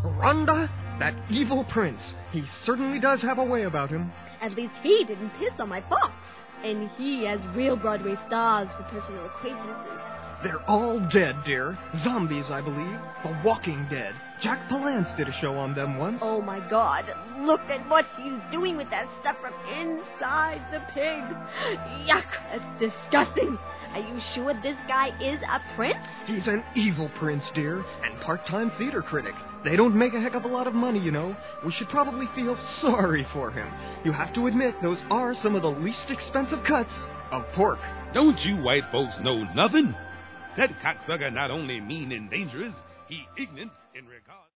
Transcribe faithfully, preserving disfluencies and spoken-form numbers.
Rhonda, that evil prince. He certainly does have a way about him. At least he didn't piss on my box. And he has real Broadway stars for personal acquaintances. They're all dead, dear. Zombies, I believe. The Walking Dead. Jack Palance did a show on them once. Oh, my God. Look at what he's doing with that stuff from inside the pig. Yuck, that's disgusting. Are you sure this guy is a prince? He's an evil prince, dear, and part-time theater critic. They don't make a heck of a lot of money, you know. We should probably feel sorry for him. You have to admit, those are some of the least expensive cuts of pork. Don't you white folks know nothing? That cocksucker not only mean and dangerous, he ignorant in regard...